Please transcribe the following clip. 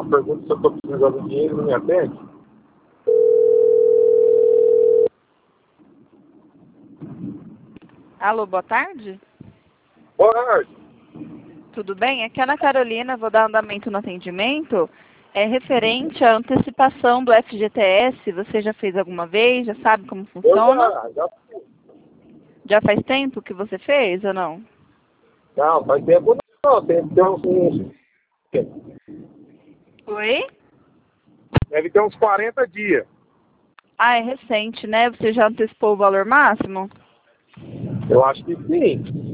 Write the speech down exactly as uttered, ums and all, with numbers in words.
pergunta se eu estou precisando de dinheiro, não me atende. Alô, boa tarde. Boa tarde. Tudo bem? Aqui é a Ana Carolina, vou dar andamento no atendimento. É referente à antecipação do F G T S. Você já fez alguma vez? Já sabe como Eu funciona? já, já. Já faz tempo que você fez ou não? Não, faz tempo não. Tem, tem uns, uns- Oi? Deve ter uns quarenta dias. Ah, é recente, né? Você já antecipou o valor máximo? Eu acho que sim.